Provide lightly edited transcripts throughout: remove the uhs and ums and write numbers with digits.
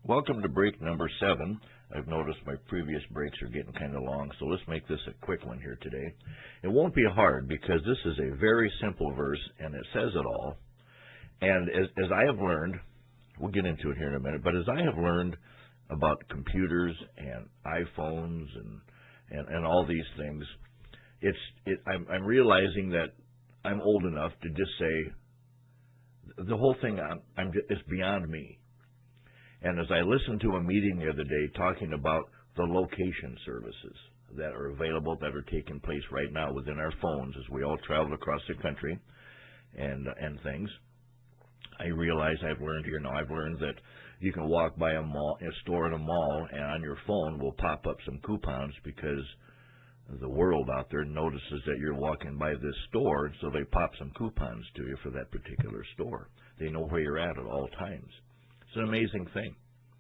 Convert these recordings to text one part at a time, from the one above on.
Welcome to break number 7. I've noticed my previous breaks are getting kind of long, so let's make this a quick one here today. It won't be hard because this is a very simple verse, and it says it all. And as I have learned, we'll get into it here in a minute, but as I have learned about computers and iPhones and all these things, I'm realizing that I'm old enough to just say the whole thing is beyond me. And as I listened to a meeting the other day talking about the location services that are available, that are taking place right now within our phones as we all travel across the country and things, I realize I've learned that you can walk by a store in a mall, and on your phone will pop up some coupons because the world out there notices that you're walking by this store, so they pop some coupons to you for that particular store. They know where you're at all times. It's an amazing thing.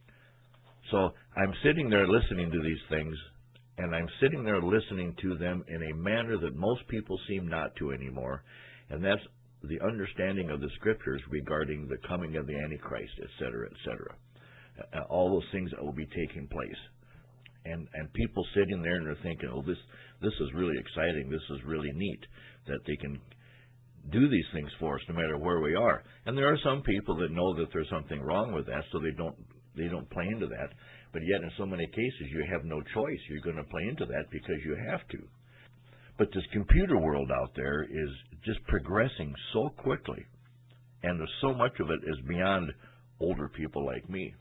So I'm sitting there listening to these things, and I'm sitting there listening to them in a manner that most people seem not to anymore, and that's the understanding of the Scriptures regarding the coming of the Antichrist, etc., etc. All those things that will be taking place. And people sitting there and they're thinking, oh, this is really exciting, this is really neat, that they can do these things for us no matter where we are. And there are some people that know that there's something wrong with that, so they don't play into that. But yet in so many cases you have no choice. You're going to play into that because you have to. But this computer world out there is just progressing so quickly, and so much of it is beyond older people like me.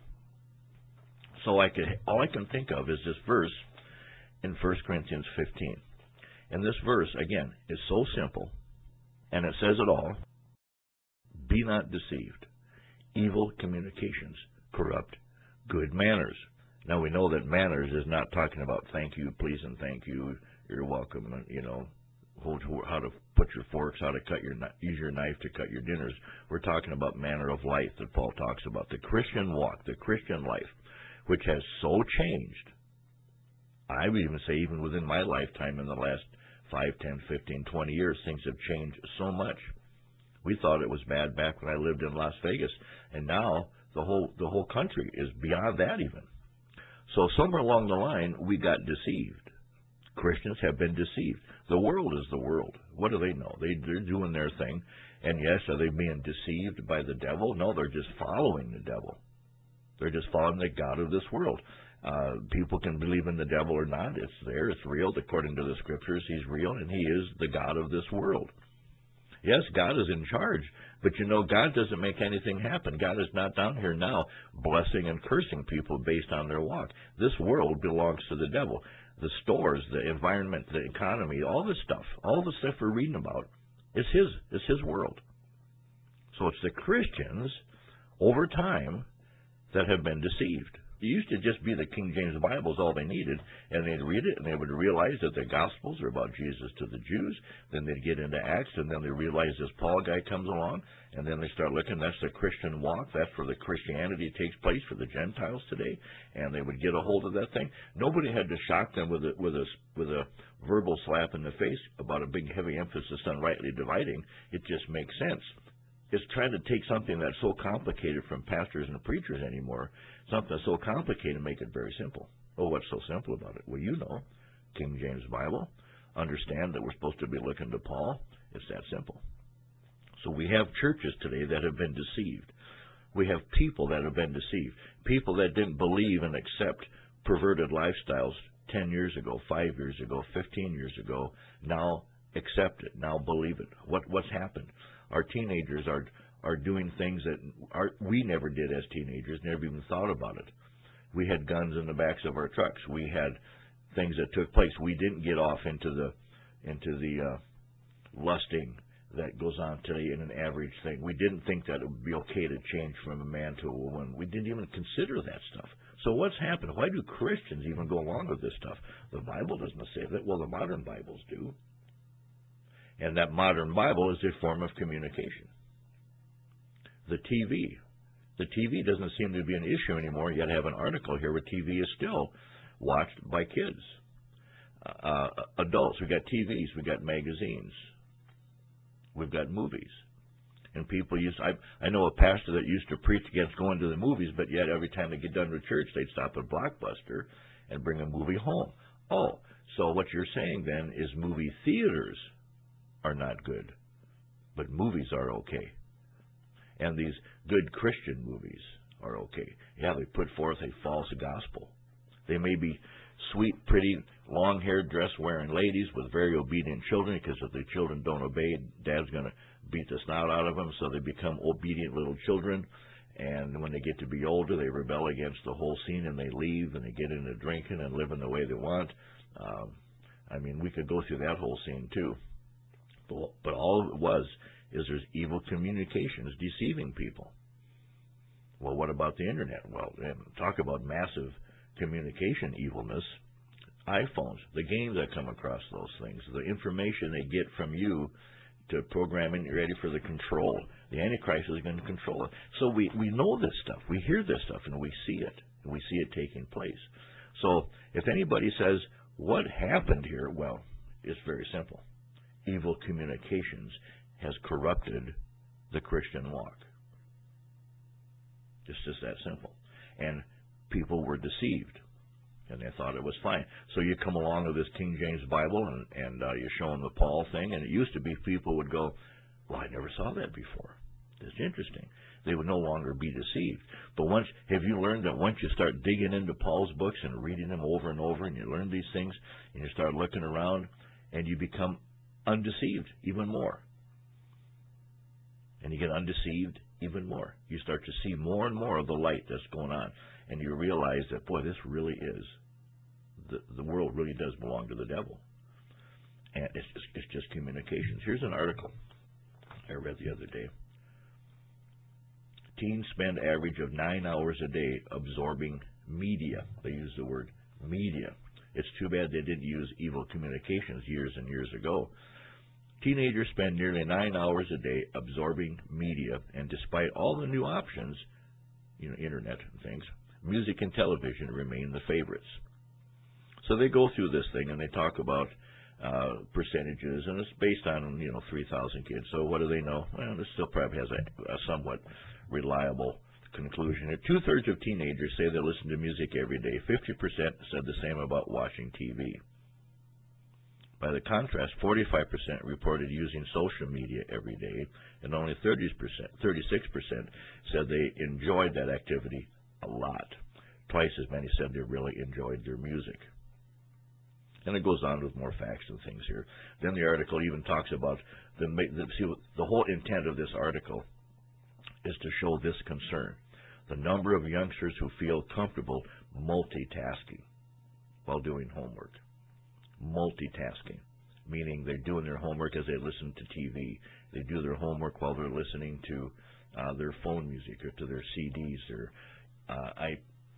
So all I can think of is this verse in 1 Corinthians 15. And this verse, again, is so simple, and it says it all. Be not deceived. Evil communications corrupt good manners. Now we know that manners is not talking about thank you, please, and thank you, you're welcome, how to put your forks, how to use your knife to cut your dinners. We're talking about manner of life that Paul talks about, the Christian walk, the Christian life, which has so changed. I would even say even within my lifetime in the last 5, 10, 15, 20 years, things have changed so much. We thought it was bad back when I lived in Las Vegas, and now the whole country is beyond that even. So somewhere along the line, we got deceived. Christians have been deceived. The world is the world. What do they know? They're doing their thing. And yes, are they being deceived by the devil? No, they're just following the devil. They're just following the god of this world. People can believe in the devil or not. It's there. It's real. According to the Scriptures, he's real, and he is the god of this world. Yes, God is in charge, but God doesn't make anything happen. God is not down here now blessing and cursing people based on their walk. This world belongs to the devil. The stores, the environment, the economy, all the stuff we're reading about, is his world. So it's the Christians over time that have been deceived. It used to just be the King James Bible is all they needed, and they'd read it, and they would realize that the Gospels are about Jesus to the Jews. Then they'd get into Acts, and then they realize this Paul guy comes along, and then they start looking, that's the Christian walk, that's where the Christianity takes place for the Gentiles today, and they would get a hold of that thing. Nobody had to shock them with a verbal slap in the face about a big heavy emphasis on rightly dividing. It just makes sense. It's trying to take something that's so complicated from pastors and preachers anymore, something so complicated, and make it very simple. Oh, what's so simple about it? Well, King James Bible, understand that we're supposed to be looking to Paul. It's that simple. So we have churches today that have been deceived. We have people that have been deceived. People that didn't believe and accept perverted lifestyles 10 years ago, 5 years ago, 15 years ago, now accept it, now believe it. What's happened? Our teenagers are doing things that we never did as teenagers, never even thought about it. We had guns in the backs of our trucks. We had things that took place. We didn't get off into the lusting that goes on today in an average thing. We didn't think that it would be okay to change from a man to a woman. We didn't even consider that stuff. So what's happened? Why do Christians even go along with this stuff? The Bible doesn't say that. Well, the modern Bibles do. And that modern Bible is a form of communication. The TV doesn't seem to be an issue anymore. Yet I have an article here where TV is still watched by kids. Adults, we've got TVs, we've got magazines, we've got movies. And people I know a pastor that used to preach against going to the movies, but yet every time they get done with church, they'd stop at Blockbuster and bring a movie home. Oh, so what you're saying then is movie theaters are not good, but movies are okay. And these good Christian movies are okay. Yeah, they put forth a false gospel. They may be sweet, pretty, long-haired, dress-wearing ladies with very obedient children, because if the children don't obey, Dad's going to beat the snot out of them, so they become obedient little children. And when they get to be older, they rebel against the whole scene, and they leave, and they get into drinking and living the way they want. I mean, we could go through that whole scene, too. But all it was is there's evil communications deceiving people. Well, what about the Internet? Well, talk about massive communication evilness. iPhones, the games that come across those things, the information they get from you to program it ready for the control. The Antichrist is going to control it. So we know this stuff. We hear this stuff, and we see it. And we see it taking place. So if anybody says, what happened here? Well, it's very simple. Evil communications has corrupted the Christian walk. It's just that simple. And people were deceived, and they thought it was fine. So you come along with this King James Bible, and you show them the Paul thing, and it used to be people would go, well, I never saw that before. It's interesting. They would no longer be deceived. But have you learned that once you start digging into Paul's books and reading them over and over, and you learn these things, and you start looking around, and you become undeceived even more. And you get undeceived even more. You start to see more and more of the light that's going on. And you realize that, boy, this really is, the world really does belong to the devil. And it's just communications. Here's an article I read the other day. Teens spend average of 9 hours a day absorbing media. They use the word media. It's too bad they didn't use evil communications years and years ago. Teenagers spend nearly 9 hours a day absorbing media, and despite all the new options, internet and things, music and television remain the favorites. So they go through this thing, and they talk about percentages, and it's based on 3,000 kids. So what do they know? Well, this still probably has a somewhat reliable conclusion. 2/3 of teenagers say they listen to music every day. 50% said the same about watching TV. By the contrast, 45% reported using social media every day, and only 36% said they enjoyed that activity a lot. Twice as many said they really enjoyed their music. And it goes on with more facts and things here. Then the article even talks about the whole intent of this article is to show this concern. The number of youngsters who feel comfortable multitasking while doing homework. Multitasking, meaning they're doing their homework as they listen to TV. They do their homework while they're listening to their phone music or to their CDs. I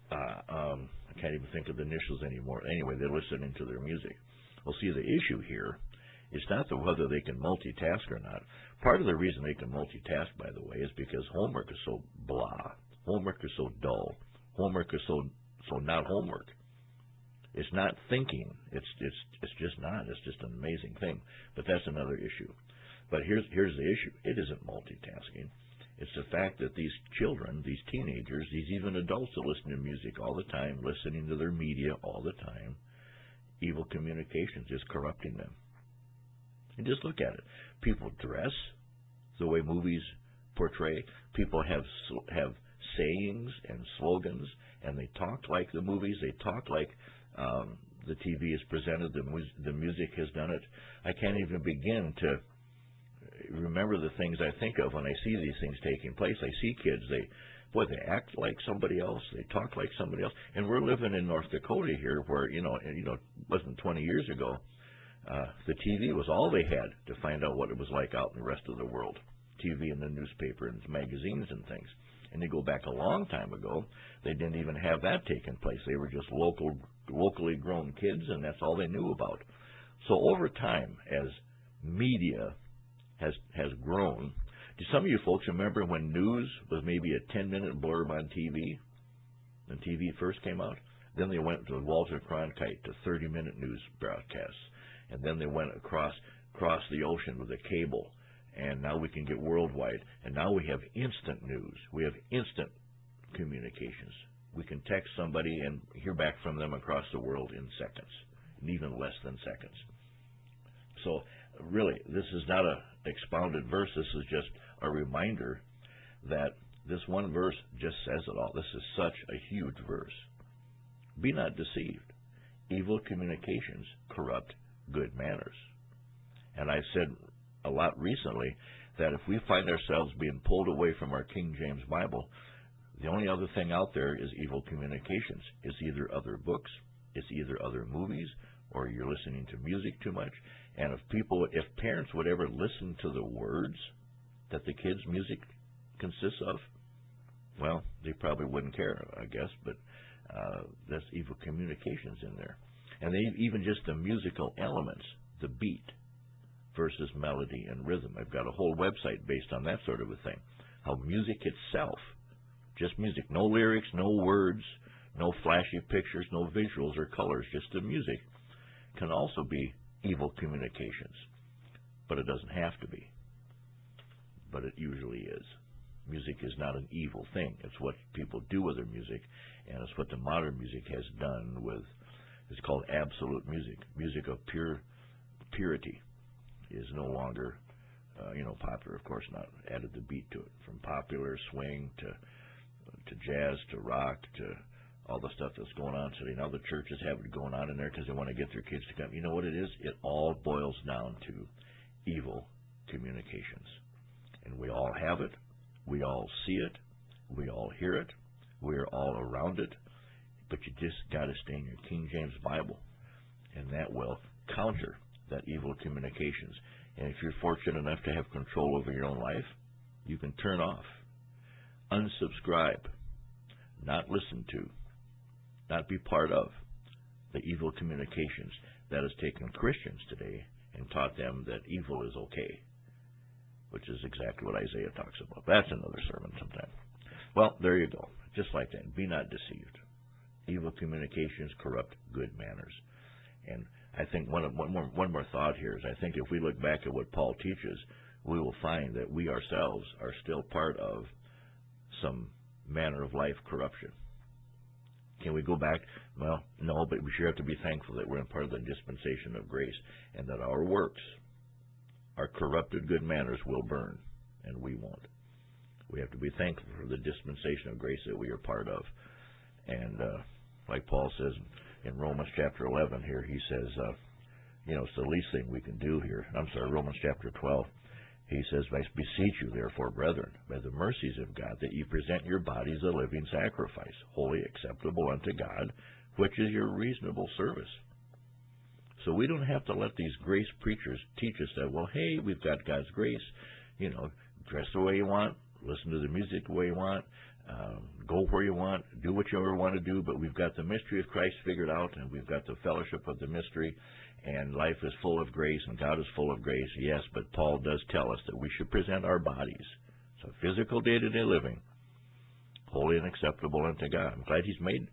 can't even think of the initials anymore. Anyway, they're listening to their music. Well, see, the issue here is not whether they can multitask or not. Part of the reason they can multitask, by the way, is because homework is so blah. Homework is so dull. Homework is so not homework. It's not thinking. It's just not. It's just an amazing thing. But that's another issue. But here's the issue. It isn't multitasking. It's the fact that these children, these teenagers, these even adults that listen to music all the time, listening to their media all the time, evil communications is corrupting them. And just look at it. People dress the way movies portray. People have sayings and slogans, and they talk like the movies. They talk like the TV is presented. The music has done it. I can't even begin to remember the things I think of when I see these things taking place. I see kids. They act like somebody else. They talk like somebody else. And we're living in North Dakota here, where it wasn't 20 years ago. The TV was all they had to find out what it was like out in the rest of the world. TV and the newspaper and magazines and things. And you go back a long time ago, they didn't even have that taking place. They were just locally grown kids, and that's all they knew about. So over time, as media has grown, do some of you folks remember when news was maybe a 10-minute blurb on TV? When TV first came out? Then they went to Walter Cronkite to 30-minute news broadcasts. And then they went across the ocean with a cable. and now we can get worldwide, and now we have instant news. We have instant communications. We can text somebody and hear back from them across the world in seconds, and even less than seconds. So really, this is not an expounded verse. This is just a reminder that this one verse just says it all. This is such a huge verse. Be not deceived. Evil communications corrupt good manners. And I've said a lot recently that if we find ourselves being pulled away from our King James Bible, the only other thing out there is evil communications. It's either other books, it's either other movies, or you're listening to music too much. And if parents would ever listen to the words that the kids' music consists of, well, they probably wouldn't care, I guess, but there's evil communications in there. And even just the musical elements, the beat versus melody and rhythm. I've got a whole website based on that sort of a thing. How music itself, just music, no lyrics, no words, no flashy pictures, no visuals or colors, just the music, can also be evil communications. But it doesn't have to be. But it usually is. Music is not an evil thing. It's what people do with their music, and it's what the modern music has done with, it's called absolute music. Music of purity is no longer, popular, of course not. Added the beat to it, from popular swing to jazz to rock to all the stuff that's going on today. Now the churches have it going on in there because they want to get their kids to come. You know what it is? It all boils down to evil communications. And we all have it. We all see it. We all hear it. We're all around it. But you just got to stay in your King James Bible, and that will counter that evil communications. And if you're fortunate enough to have control over your own life, you can turn off, unsubscribe, not listen to, not be part of the evil communications that has taken Christians today and taught them that evil is okay, which is exactly what Isaiah talks about. That's another sermon sometime. Well, there you go. Just like that. Be not deceived. Evil communications corrupt good manners. And I think one more thought here is, I think if we look back at what Paul teaches, we will find that we ourselves are still part of some manner of life corruption. Can we go back? Well, no, but we sure have to be thankful that we're in part of the dispensation of grace, and that our works, our corrupted good manners, will burn, and we won't. We have to be thankful for the dispensation of grace that we are part of. And like Paul says in Romans chapter 11 here, he says, it's the least thing we can do here. Romans chapter 12. He says, I beseech you, therefore, brethren, by the mercies of God, that ye present your bodies a living sacrifice, wholly acceptable unto God, which is your reasonable service. So we don't have to let these grace preachers teach us that, well, hey, we've got God's grace, dress the way you want, listen to the music the way you want, go where you want, do what you ever want to do, but we've got the mystery of Christ figured out, and we've got the fellowship of the mystery, and life is full of grace, and God is full of grace. Yes, but Paul does tell us that we should present our bodies, so physical day-to-day living, holy and acceptable unto God. I'm glad He's made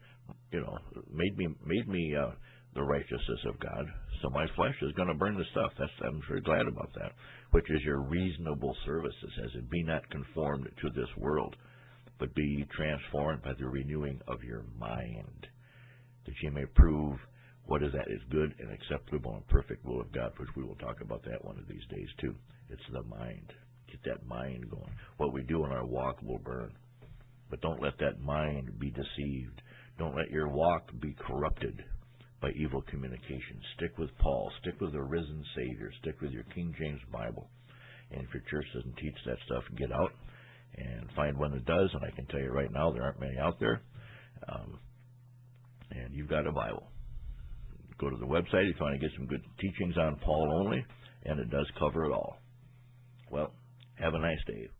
me the righteousness of God, so my flesh is going to burn the stuff. I'm very glad about that, which is your reasonable service. It says, and be not conformed to this world, but be ye transformed by the renewing of your mind, that ye may prove what is good and acceptable and perfect will of God, which we will talk about that one of these days too. It's the mind. Get that mind going. What we do in our walk will burn. But don't let that mind be deceived. Don't let your walk be corrupted by evil communication. Stick with Paul. Stick with the risen Savior. Stick with your King James Bible. And if your church doesn't teach that stuff, get out and find one that does. And I can tell you right now, there aren't many out there. And you've got a Bible. Go to the website if you want to get some good teachings on Paul only, and it does cover it all. Well, have a nice day.